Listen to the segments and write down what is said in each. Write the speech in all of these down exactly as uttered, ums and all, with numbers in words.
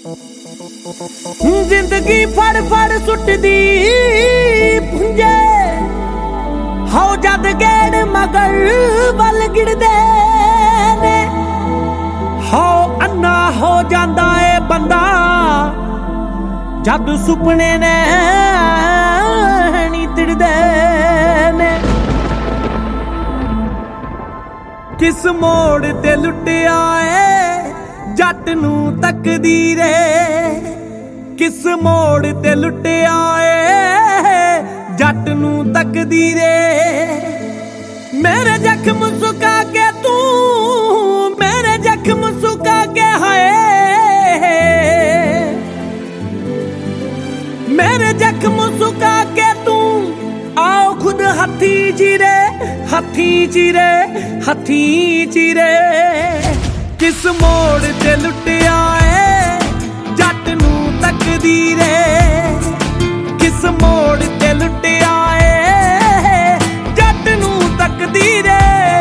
जिंदगी फड़ फड़ सुटदी पुंजे हो जद गेड़ मगर वल गिरदे ने हो अन्ना हो जांदा ए बंदा जद सुपने ने नी तिड़दे ने। किस मोड़ ते लुटिया ए जट नू तकदीरे, किस मोड़ ते लुटिया ए जट नू तकदीरे। मेरे जख्म सुका के तू, मेरे जख्म सुका के हाय, मेरे जख्म सुका के तू आओ खुद हथी चीरे, हथी चीरे, हथी चीरे। किस मोड़ ते लुटिया ए जट नू तकदीरे, किस मोड़ ते लुटिया ए जट नू तकदीरे।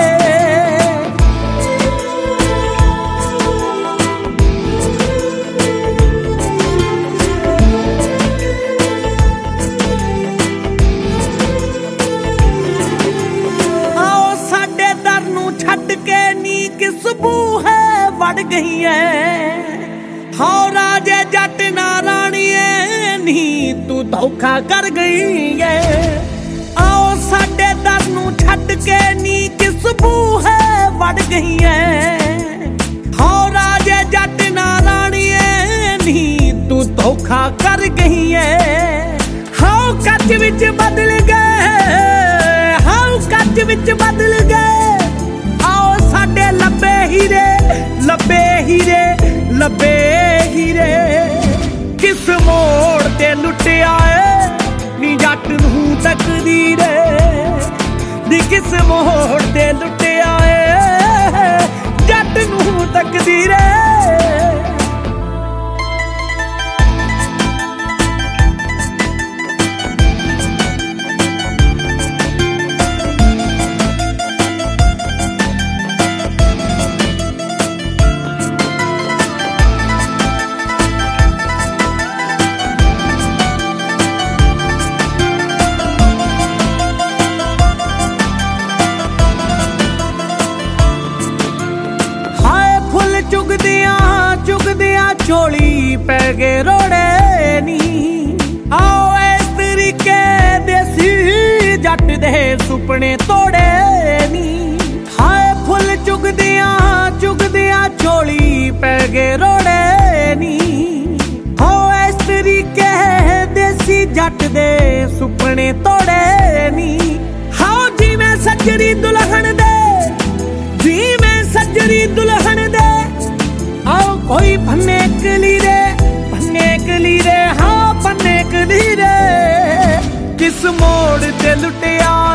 आओ साडे दर नू छड्ड के नी किस बूहे वड़ गई है, हाँ राजे जट ना राणीए नी तू धोखा कर गई है। आओ साडे दर नू छड्ड के नी किस बूहे वड़ गई है, हाँ राजे जट ना राणीए नी तू धोखा कर गई है। हाँ कच विच बदल गए, हाँ कच विच बदल गए। आओ साडे लब्बे हीरे, लब्बे हीरे, लब्बे हीरे। किस मोड़ ते लुटिया ए नी जट नू तकदीरे, नी किस मोड़ ते लुटिया ए जट नू तकदीरे। चुगदियां चुगदियां चोली पै गए रोड़े नी। आओ इस तरीके देसी जट दे सुपने तोड़े नी। हाय फुल चुगदियां चुगदियां चोली पै गए रोड़े नी। हो इस तरीके देसी जट दे सुपने तोड़े नी। हाओ जिवें सजरी दुल्हन दे, जिवें सजरी दुल्हन दे। आओ कोई भन्ने कलीरे, भन्ने कलीरे, हाँ भन्ने कलीरे। किस मोड़ ते लुटिया